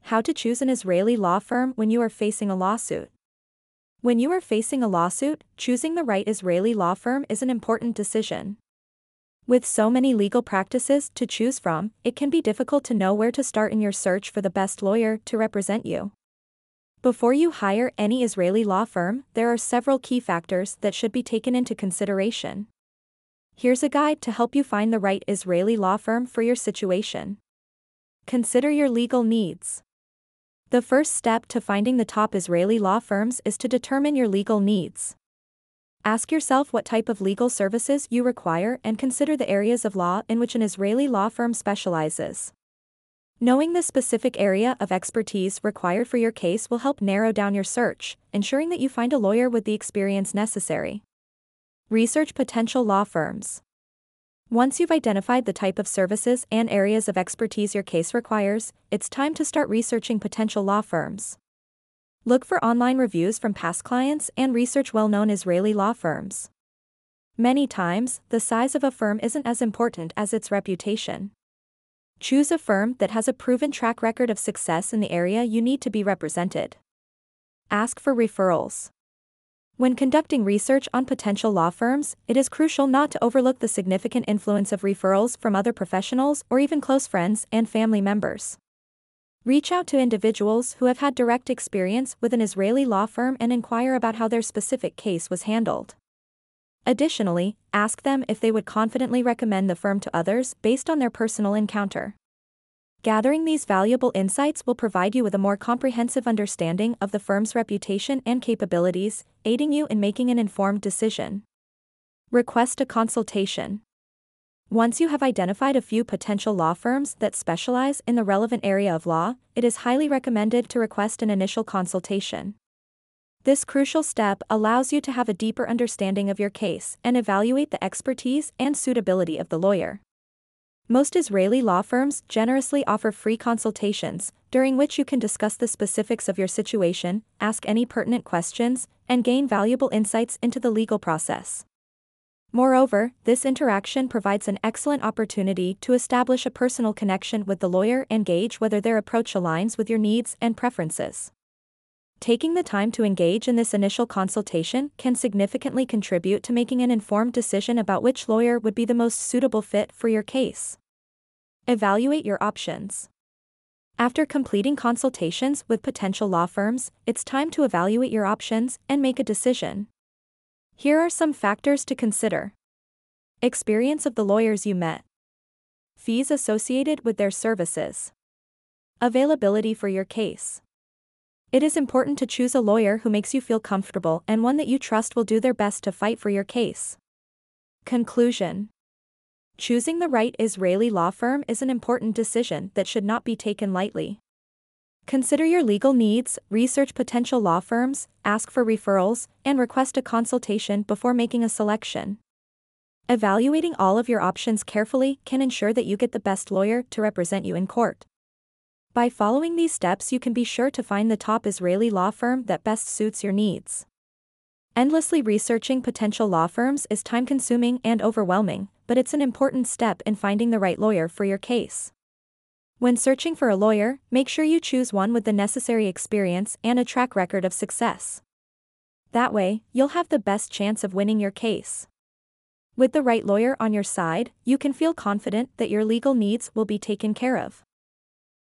How to choose an Israeli law firm when you are facing a lawsuit. When you are facing a lawsuit, choosing the right Israeli law firm is an important decision. With so many legal practices to choose from, it can be difficult to know where to start in your search for the best lawyer to represent you. Before you hire any Israeli law firm, there are several key factors that should be taken into consideration. Here's a guide to help you find the right Israeli law firm for your situation. Consider your legal needs. The first step to finding the top Israeli law firms is to determine your legal needs. Ask yourself what type of legal services you require and consider the areas of law in which an Israeli law firm specializes. Knowing the specific area of expertise required for your case will help narrow down your search, ensuring that you find a lawyer with the experience necessary. Research potential law firms. Once you've identified the type of services and areas of expertise your case requires, it's time to start researching potential law firms. Look for online reviews from past clients and research well-known Israeli law firms. Many times, the size of a firm isn't as important as its reputation. Choose a firm that has a proven track record of success in the area you need to be represented. Ask for referrals. When conducting research on potential law firms, it is crucial not to overlook the significant influence of referrals from other professionals or even close friends and family members. Reach out to individuals who have had direct experience with an Israeli law firm and inquire about how their specific case was handled. Additionally, ask them if they would confidently recommend the firm to others based on their personal encounter. Gathering these valuable insights will provide you with a more comprehensive understanding of the firm's reputation and capabilities, aiding you in making an informed decision. Request a consultation. Once you have identified a few potential law firms that specialize in the relevant area of law, it is highly recommended to request an initial consultation. This crucial step allows you to have a deeper understanding of your case and evaluate the expertise and suitability of the lawyer. Most Israeli law firms generously offer free consultations, during which you can discuss the specifics of your situation, ask any pertinent questions, and gain valuable insights into the legal process. Moreover, this interaction provides an excellent opportunity to establish a personal connection with the lawyer and gauge whether their approach aligns with your needs and preferences. Taking the time to engage in this initial consultation can significantly contribute to making an informed decision about which lawyer would be the most suitable fit for your case. Evaluate your options. After completing consultations with potential law firms, it's time to evaluate your options and make a decision. Here are some factors to consider. Experience of the lawyers you met. Fees associated with their services. Availability for your case. It is important to choose a lawyer who makes you feel comfortable and one that you trust will do their best to fight for your case. Conclusion. Choosing the right Israeli law firm is an important decision that should not be taken lightly. Consider your legal needs, research potential law firms, ask for referrals, and request a consultation before making a selection. Evaluating all of your options carefully can ensure that you get the best lawyer to represent you in court. By following these steps, you can be sure to find the top Israeli law firm that best suits your needs. Endlessly researching potential law firms is time-consuming and overwhelming, but it's an important step in finding the right lawyer for your case. When searching for a lawyer, make sure you choose one with the necessary experience and a track record of success. That way, you'll have the best chance of winning your case. With the right lawyer on your side, you can feel confident that your legal needs will be taken care of.